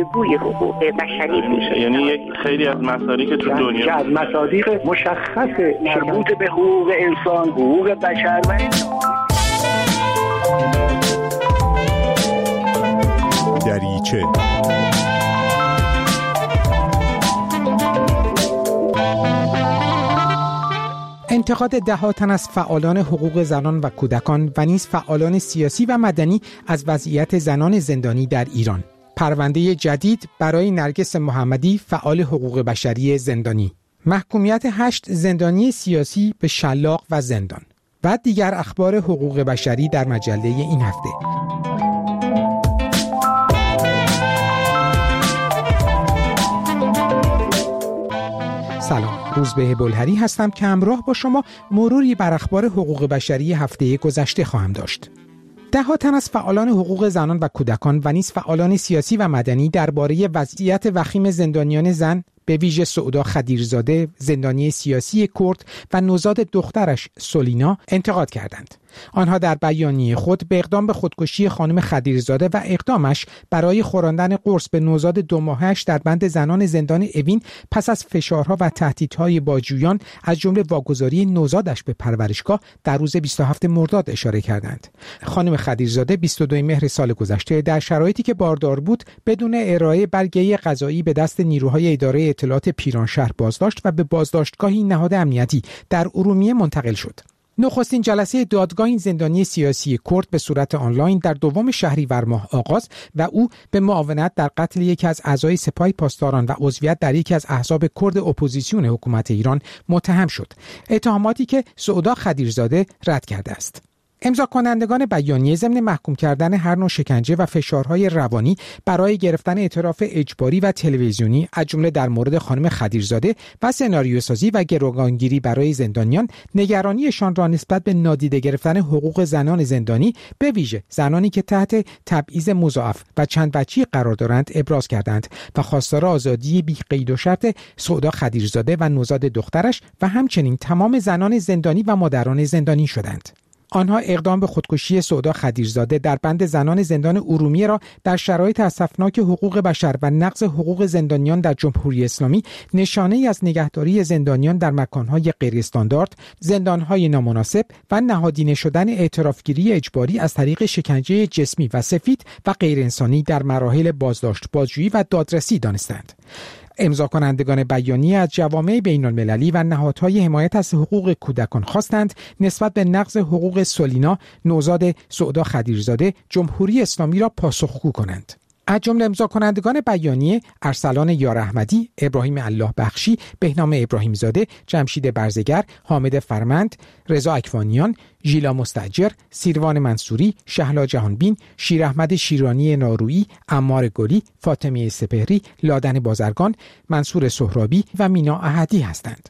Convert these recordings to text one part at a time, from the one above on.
بازگوی حقوق بشری میشه. یعنی یک خیلی از مصادیق تو دنیا از مصادیق مشخص مربوط به حقوق انسان، حقوق بشر و دریچه. انتقاد دهات تن از فعالان حقوق زنان و کودکان و نیز فعالان سیاسی و مدنی از وضعیت زنان زندانی در ایران. پرونده جدید برای نرگس محمدی، فعال حقوق بشری زندانی. محکومیت 8 زندانی سیاسی به شلاق و زندان. و دیگر اخبار حقوق بشری در مجله این هفته. سلام، روزبه بلهری هستم که همراه با شما مروری بر اخبار حقوق بشری هفته گذشته خواهم داشت. ده‌ها تن از فعالان حقوق زنان و کودکان و نیز فعالان سیاسی و مدنی درباره وضعیت وخیم زندانیان زن، به ویژه سعودا خدیرزاده، زندانی سیاسی کرد و نوزاد دخترش سولینا انتقاد کردند. آنها در بیانیه خود به اقدام به خودکشی خانم خدیرزاده و اقدامش برای خوراندن قرص به نوزاد 2 ماهه‌اش در بند زنان زندان اوین پس از فشارها و تهدیدهای بازجویان از جمله واگذاری نوزادش به پرورشگاه در روز 27 مرداد اشاره کردند. خانم خدیرزاده 22 مهر سال گذشته در شرایطی که باردار بود بدون ارائه برگه قضایی به دست نیروهای اداره اطلاعات پیرانشهر بازداشت و به بازداشتگاهی نهاد امنیتی در ارومیه منتقل شد. نخستین جلسه دادگاه این زندانی سیاسی کرد به صورت آنلاین در 2 شهریور ماه آغاز و او به معاونت در قتل یکی از اعضای سپاه پاسداران و عضویت در یکی از احزاب کرد اپوزیسیون حکومت ایران متهم شد. اتهاماتی که سعودا خدیرزاده رد کرده است. امضا کنندگان بیانیه ضمن محکوم کردن هر نوع شکنجه و فشارهای روانی برای گرفتن اعتراف اجباری و تلویزیونی از جمله در مورد خانم خدیرزاده و سناریوسازی و گروگانگیری برای زندانیان، نگرانیشان را نسبت به نادیده گرفتن حقوق زنان زندانی، به ویژه زنانی که تحت تبعیض مضاعف و چند وجهی قرار دارند، ابراز کردند و خواستار آزادی بی قید و شرط سعودا خدیرزاده و نوزاد دخترش و همچنین تمام زنان زندانی و مادران زندانی شدند. آنها اقدام به خودکشی سعودا خدیرزاده در بند زنان زندان ارومیه را در شرایط اسفناک حقوق بشر و نقض حقوق زندانیان در جمهوری اسلامی نشانه‌ای از نگهداری زندانیان در مکان‌های غیر استاندارد، زندان‌های نامناسب و نهادینه شدن اعترافگیری اجباری از طریق شکنجه جسمی و سفید و غیر انسانی در مراحل بازداشت، بازجویی و دادرسی دانستند. امضا کنندگان بیانیه از جوامع بین‌المللی و نهادهای حمایت از حقوق کودکان خواستند نسبت به نقض حقوق سولینا، نوزاد سعودا خدیرزاده، جمهوری اسلامی را پاسخگو کنند. از جمله امضا کنندگان بیانیه ارسلان یار احمدی، ابراهیم الله بخشی، بهنام ابراهیم زاده، جمشید برزگر، حامد فرمند، رضا اکوانیان، ژیلا مستاجر، سیروان منصوری، شهلا جهانبین، شیر احمد شیرانی نارویی، عمار گلی، فاطمه سپهری، لادن بازرگان، منصور سهرابی و مینا احدی هستند.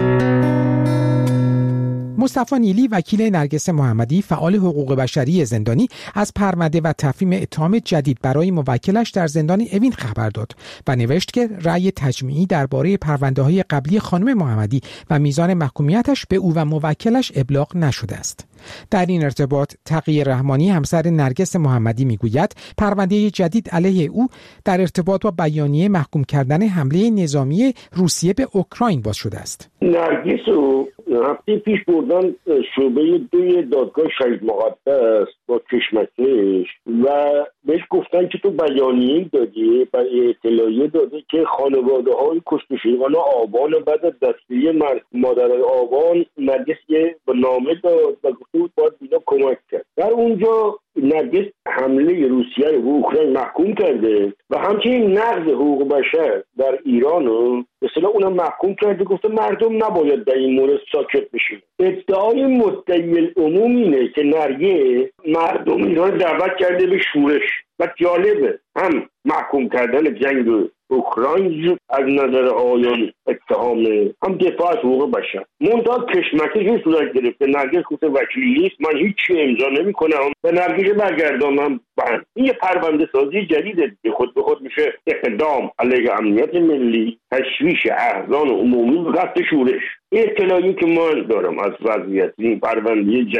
مصطفی نیلی، وکیل نرگس محمدی، فعال حقوق بشری زندانی، از پرونده و تفهیم اتهام جدید برای موکلش در زندان اوین خبر داد و نوشت که رأی تجمیعی درباره پرونده‌های قبلی خانم محمدی و میزان محکومیتش به او و موکلش ابلاغ نشده است. در این ارتباط تقی رحمانی، همسر نرگس محمدی، میگوید پرونده جدید علیه او در ارتباط با بیانیه محکوم کردن حمله نظامی روسیه به اوکراین باز شده است. نرگس رو هفته پیش بردن شعبه 2 دادگاه شهید مقدس با کشمکش و بهش گفتن که تو بیانیه دادی و اطلاعیه داده که خانواده‌های کشته شدگان آبان بعد از دستگیری مادرای آبان نرگس یه نامه داد و گفته بود باید اینا کمک کرد. در اونجا نرگس حمله روسیه رو به اوکراین محکوم کرده و همچنین نقض حقوق بشر در ایران رو به اصطلاح اونم محکوم کرده، گفته مردم نباید در این مورد ساکت بشین. ادعای مدعی العموم اینه که نرگس مردم ایران دعوت کرده به شورش و جالبه هم محکوم کردن جنگ اوکراین از نظر آیان اتهام، هم دفاع از حقوق بشر. منتها کشمکش صورت گرفته. نرگس گفته وکیلی نیست، من هیچی امضا نمی‌کنم و نرگس برگردانم. این یه پرونده سازی جدیده که خود به خود میشه اقدام علیه امنیت ملی، تشویش احزان عمومی و قصد شورش. این اطلاعی که من دارم از وضعیت این پرونده جدید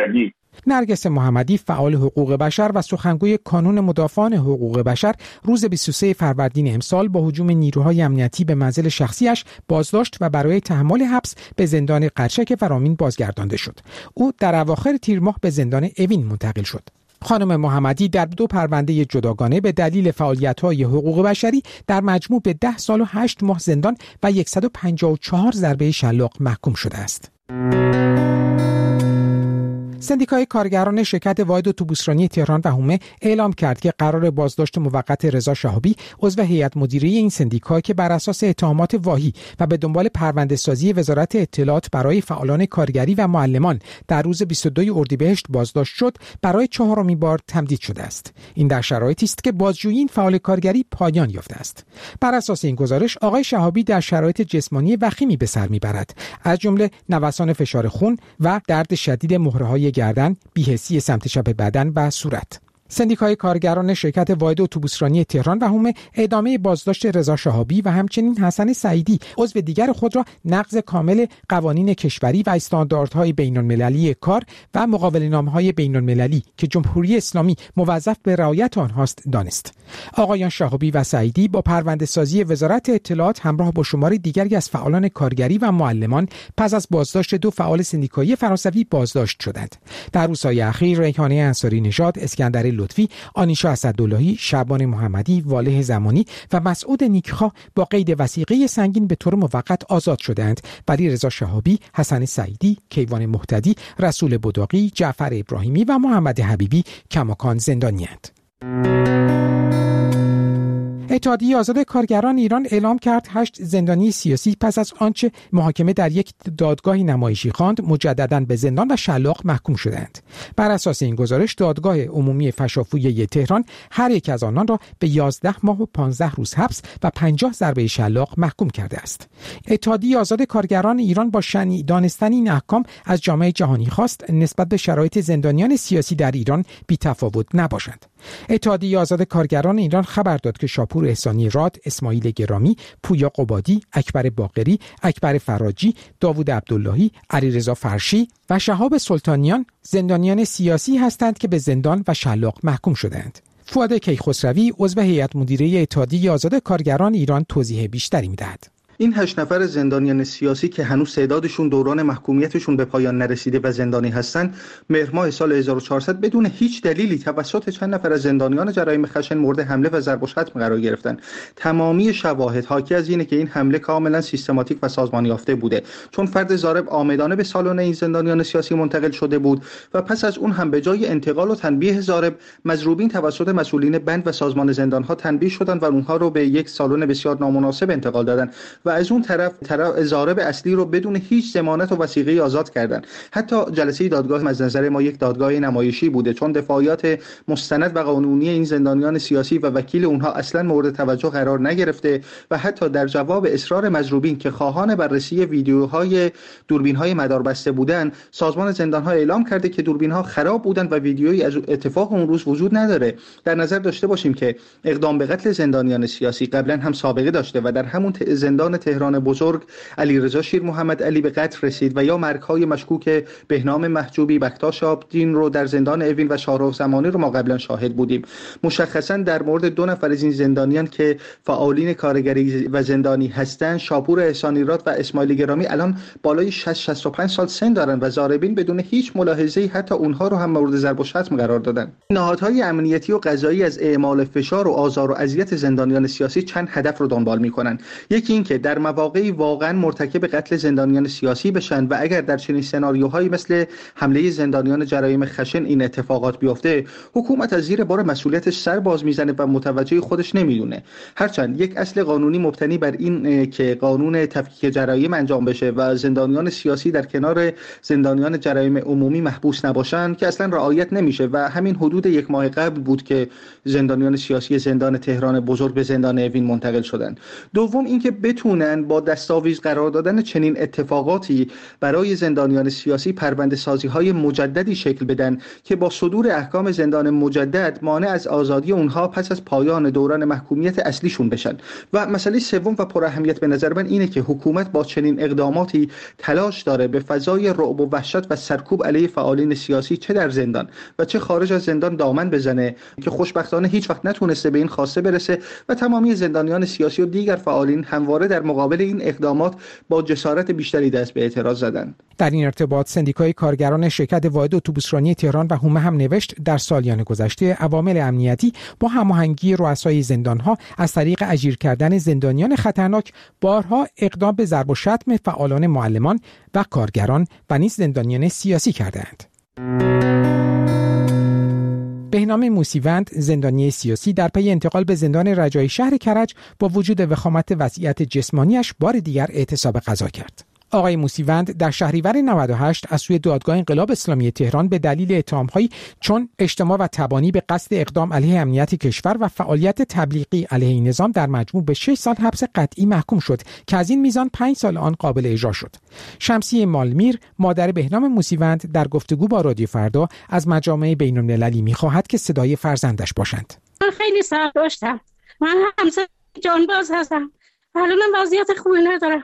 نرگس محمدی فعال حقوق بشر و سخنگوی کانون مدافعان حقوق بشر روز 23 فروردین امسال با هجوم نیروهای امنیتی به منزل شخصیش بازداشت و برای تحمل حبس به زندان قرچک فرامین بازگردانده شد. او در اواخر تیر ماه به زندان اوین منتقل شد. خانم محمدی در 2 پرونده جداگانه به دلیل فعالیت‌های حقوق بشری در مجموع به 10 سال و 8 ماه زندان و 154 ضربه شلاق محکوم شده است. سندیکای کارگران شرکت واحد اتوبوسرانی تهران و حومه اعلام کرد که قرار بازداشت موقت رضا شهابی عضو هیئت مدیره این سندیکا که بر اساس اتهامات واهی و به دنبال پرونده‌سازی وزارت اطلاعات برای فعالان کارگری و معلمان در روز 22 اردیبهشت بازداشت شد، برای 4مین بار تمدید شده است. این در شرایطی است که بازجویی این فعال کارگری پایان یافته است. بر اساس این گزارش آقای شهابی در شرایط جسمانی وخیمی به سر میبرد، از جمله نوسان فشار خون و درد شدید مهره‌های گردن، بی‌حسی سمت چپ بدن و صورت. سندیکای کارگران شرکت واحد اتوبوسرانی تهران و حومه ادامه بازداشت رضا شهابی و همچنین حسن سعیدی عضو دیگر خود را نقض کامل قوانین کشوری و استانداردهای بین‌المللی کار و مقاوله‌نامه‌های بین‌المللی که جمهوری اسلامی موظف به رعایت آنهاست دانست. آقایان شهابی و سعیدی با پرونده‌سازی وزارت اطلاعات همراه با شماری دیگری از فعالان کارگری و معلمان پس از بازداشت 2 فعال سندیکایی فرانسوی بازداشت شدند. در روزهای اخیر ریحانه انصاری نژاد، اسکندر لطفی، آنیشا اسداللهی، شعبان محمدی، واله زمانی و مسعود نیکخواه با قید وثیقه سنگین به طور موقت آزاد شدند، ولی رضا شهابی، حسن سعیدی، کیوان مهتدی، رسول بداقی، جعفر ابراهیمی و محمد حبیبی کماکان زندانی‌اند. اتحادیه آزاد کارگران ایران اعلام کرد 8 زندانی سیاسی پس از آنچه محاکمه در یک دادگاه نمایشی خواند مجدداً به زندان و شلاق محکوم شدند. بر اساس این گزارش دادگاه عمومی فشافویه تهران هر یک از آنان را به 11 ماه و 15 روز حبس و 50 ضربه شلاق محکوم کرده است. اتحادیه آزاد کارگران ایران با شنیع دانستن این احکام از جامعه جهانی خواست نسبت به شرایط زندانیان سیاسی در ایران بی‌تفاوت نباشند. اتحادیه آزاد کارگران ایران خبر داد که شاپور احسانی راد، اسماعیل گرامی، پویا قبادی، اکبر باقری، اکبر فراجی، داوود عبداللهی، علیرضا فرشی و شهاب سلطانیان زندانیان سیاسی هستند که به زندان و شلاق محکوم شدند. فؤاد کیخسروی عضو هیئت مدیره اتحادیه آزاد کارگران ایران توضیح بیشتری می‌دهد. این 8 نفر زندانیان سیاسی که هنوز تعدادشون دوران محکومیتشون به پایان نرسیده و زندانی هستند، مهر ماه سال 1400 بدون هیچ دلیلی توسط چند نفر از زندانیان جرایم خشن مورد حمله و ضرب و شتم قرار گرفتن. تمامی شواهد حاکی از اینه که این حمله کاملا سیستماتیک و سازمان یافته بوده، چون فرد ضارب عامدانه به سالن این زندانیان سیاسی منتقل شده بود و پس از اون هم به جای انتقال و تنبیه ضارب، مضروبین توسط مسئولین بند و سازمان زندانها تنبیه شدند و اونها رو به یک سالن بسیار نامناسب انتقال دادند و از اون طرف ضارب اصلی رو بدون هیچ ضمانت و وثیقه‌ای آزاد کردن. حتی جلسه دادگاه از نظر ما یک دادگاه نمایشی بوده، چون دفاعیات مستند و قانونی این زندانیان سیاسی و وکیل اونها اصلا مورد توجه قرار نگرفته و حتی در جواب اصرار مضروبین که خواهان بررسی ویدیوهای دوربین‌های مداربسته بودن، سازمان زندان‌ها اعلام کرده که دوربین‌ها خراب بودن و ویدیویی از اتفاق اون روز وجود نداره. در نظر داشته باشیم که اقدام به قتل زندانیان سیاسی قبلا هم سابقه داشته و در همون زندان تهران بزرگ علیرضا شیر محمد علی به قتل رسید و یا مرگ‌های مشکوک بهنام محجوبی، بکتاش آبدین رو در زندان اوین و شاهرخ زمانی رو ما قبلا شاهد بودیم. مشخصا در مورد 2 نفر از این زندانیان که فعالین کارگری و زندانی هستند، شاپور احسانی راد و اسماعیل گرامی، الان بالای 65 سال سن دارن و ضاربین بدون هیچ ملاحظه‌ای حتی اونها رو هم مورد ضرب و شتم قرار دادن. نهادهای امنیتی و قضایی از اعمال فشار و آزار و اذیت زندانیان سیاسی چند هدف رو دنبال می‌کنن. یکی این که در مواقعی واقعا مرتکب قتل زندانیان سیاسی بشن و اگر در چنین سناریوهایی مثل حمله زندانیان جرایم خشن این اتفاقات بیفته، حکومت از زیر بار مسئولیتش سر باز میزنه و متوجه خودش نمیدونه. هرچند یک اصل قانونی مبتنی بر این که قانون تفکیک جرایم انجام بشه و زندانیان سیاسی در کنار زندانیان جرایم عمومی محبوس نباشن که اصلا رعایت نمیشه و همین حدود 1 ماه قبل بود که زندانیان سیاسی زندان تهران بزرگ به زندان اوین منتقل شدند. دوم اینکه بتونن با دستاویز قرار دادن چنین اتفاقاتی برای زندانیان سیاسی پرونده‌سازی‌های مجددی شکل بدن که با صدور احکام زندان مجدد مانع از آزادی اونها پس از پایان دوران محکومیت اصلیشون بشن. و مسئله سوم و پر اهمیت به نظر من اینه که حکومت با چنین اقداماتی تلاش داره به فضای رعب و وحشت و سرکوب علیه فعالین سیاسی چه در زندان و چه خارج از زندان دامن بزنه که خوشبختانه هیچ وقت نتونسته به این خواسته برسه و تمامی زندانیان سیاسی و دیگر فعالین همواره در مقابل این اقدامات با جسارت بیشتری دست به اعتراض زدند. در این ارتباط سندیکای کارگران شرکت واحد اتوبوسرانی تهران و هومه هم نوشت در سالیان گذشته عوامل امنیتی با هماهنگی رؤسای زندانها از طریق اجیر کردن زندانیان خطرناک بارها اقدام به ضرب و شتم فعالان معلمان و کارگران و نیز زندانیان سیاسی کردند. بهنام موسیوند زندانی سیاسی در پی انتقال به زندان رجایی شهر کرج با وجود وخامت وضعیت جسمانیش بار دیگر اعتصاب غذا کرد. آقای موسیوند در شهریور 98 از سوی دادگاه انقلاب اسلامی تهران به دلیل اتهام‌هایی چون اجتماع و تبانی به قصد اقدام علیه امنیت کشور و فعالیت تبلیغی علیه نظام در مجموع به 6 سال حبس قطعی محکوم شد که از این میزان 5 سال آن قابل اجرا شد. شمسی مالمیر مادر بهنام موسیوند در گفتگو با رادیو فردا از مجامع بین‌المللی می‌خواهد که صدای فرزندش باشند. من خیلی صبر داشتم. من همسر جانباز هستم. الانم وضعیت خوبی ندارم.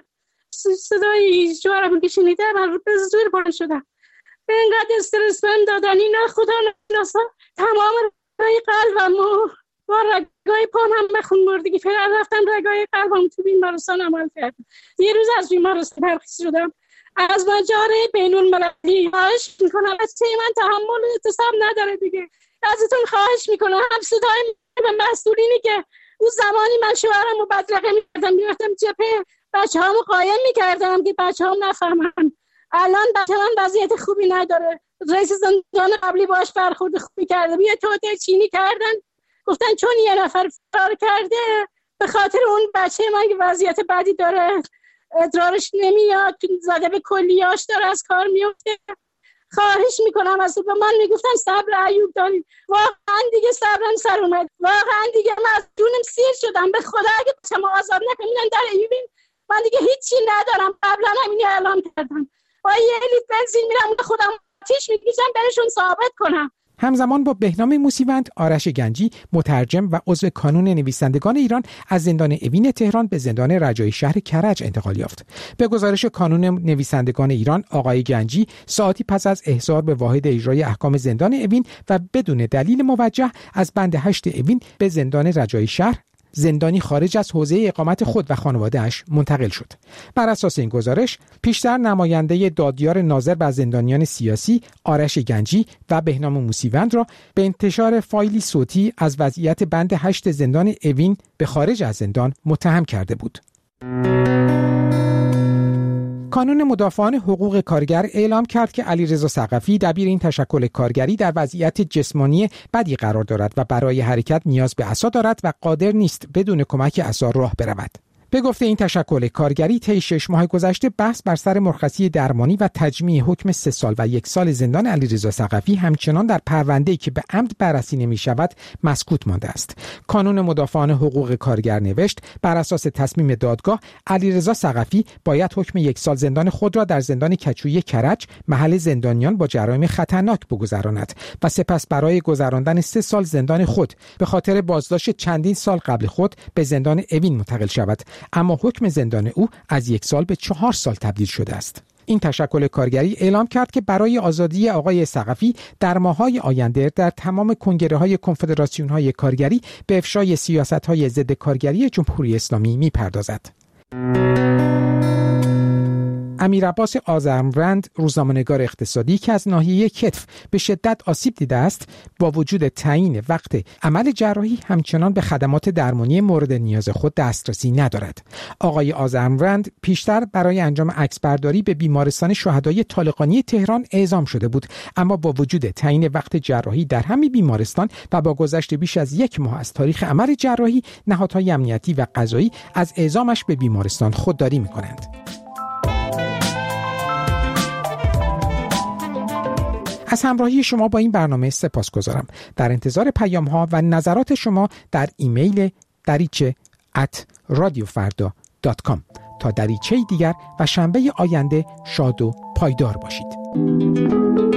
صدای جوارم که شنیدم به زور بلند شدم. اینقدر استرس بهم دادن اینا خدا نشناسا تمام رگای قلبم و با رگای پام هم به خون بردگی فعلا رفتم رگای قلبم تو بیمارستان عمل کردم. یه روز از بیمارستان ترخیص شدم. از مجاره بین‌المللی خواهش میکنم از من تحمل اعتصاب نداره دیگه. ازتون خواهش میکنم هم صدای به مسئولینی که اون زمانی من شوهرم رو بدرقه میکردم میرفتم جبهه بچه هامو قایم میکردم که بچه هم نفهمن. الان بچه هم وضعیت خوبی نداره. رئیس زندان قبلی باش برخورد خوبی کرده. یه توته چینی کردن گفتن چون یه نفر فرار کرده به خاطر اون بچه من که وضعیت بدی داره ادرارش نمیاد زده به کلیاش داره از کار میفته. خواهش میکنم از به من میگفتن صبر ایوب داریم. واقعا دیگه صبرم سر اومد. واقعا دیگه من از جونم سیر شدم. به خدا اگه شما آزاد نکنین در ایوبین من دیگه هیچی ندارم. قبلا همینی اعلام کردم. با یه لیتر بنزین میرم خودم آتیش میکشم برشون ثابت کنم. همزمان با بهنام موسیوند، آرش گنجی مترجم و عضو کانون نویسندگان ایران از زندان اوین تهران به زندان رجایی شهر کرج انتقال یافت. به گزارش کانون نویسندگان ایران، آقای گنجی ساعتی پس از احضار به واحد اجرای احکام زندان اوین و بدون دلیل موجه از بند 8 اوین به زندان رجایی شهر، زندانی خارج از حوزه اقامت خود و خانواده‌اش منتقل شد. بر اساس این گزارش، پیشتر نماینده دادیار ناظر بر زندانیان سیاسی آرش گنجی و بهنام موسیوند را به انتشار فایلی صوتی از وضعیت بند 8 زندان اوین به خارج از زندان متهم کرده بود. کانون مدافعان حقوق کارگر اعلام کرد که علیرضا ثقفی دبیر این تشکل کارگری در وضعیت جسمانی بدی قرار دارد و برای حرکت نیاز به عصا دارد و قادر نیست بدون کمک عصا راه برود. به گفته این تشکل کارگری طی 6 ماه گذشته بحث بر سر مرخصی درمانی و تجمیع حکم 3 سال و 1 سال زندان علیرضا ثقفی همچنان در پرونده‌ای که به عمد بررسی نمی‌شود مسکوت مانده است. کانون مدافعان حقوق کارگر نوشت بر اساس تصمیم دادگاه علیرضا ثقفی باید حکم 1 سال زندان خود را در زندان کچوی کرج محل زندانیان با جرایم خطرناک بگذراند و سپس برای گذراندن 3 سال زندان خود به خاطر بازداشت چندین سال قبل خود به زندان اوین منتقل شود. اما حکم زندان او از 1 سال به 4 سال تبدیل شده است. این تشکل کارگری اعلام کرد که برای آزادی آقای ثقفی در ماه‌های آینده در تمام کنگره‌های کنفدراسیون‌های کارگری به افشای سیاست‌های ضد کارگری جمهوری اسلامی می‌پردازد. امیر عباس آذرمرند، روزنامه‌نگار اقتصادی که از ناحیه کتف به شدت آسیب دیده است، با وجود تعیین وقت عمل جراحی همچنان به خدمات درمانی مورد نیاز خود دسترسی ندارد. آقای آذرمرند پیشتر برای انجام عکسبرداری به بیمارستان شهدای طالقانی تهران اعزام شده بود، اما با وجود تعیین وقت جراحی در همین بیمارستان و با گذشت بیش از 1 ماه از تاریخ عمل جراحی، نهادهای امنیتی و قضایی از اعزامش به بیمارستان خودداری می‌کنند. از همراهی شما با این برنامه سپاسگزارم. در انتظار پیام‌ها و نظرات شما در ایمیل dariche@radiofarda.com www.darichey.com. تا دریچه دیگر و شنبه آینده شاد و پایدار باشید.